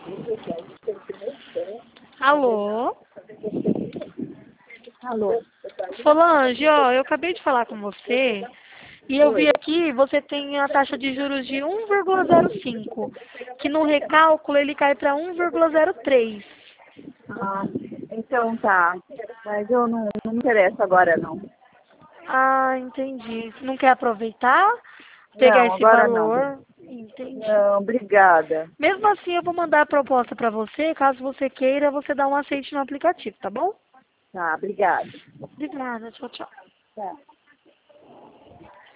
Alô? Alô? Solange, ó, eu acabei de falar com você e eu vi aqui, você tem a taxa de juros de 1,05, que no recálculo ele cai para 1,03. Ah, então tá. Mas eu não me interesso agora não. Ah, entendi. Não quer aproveitar? Pegar Não, esse agora não. valor? Entendi. Não, obrigada. Mesmo assim, eu vou mandar a proposta para você. Caso você queira, você dá um aceite no aplicativo, tá bom? Tá, obrigada. De nada. Tchau, tchau. Tá.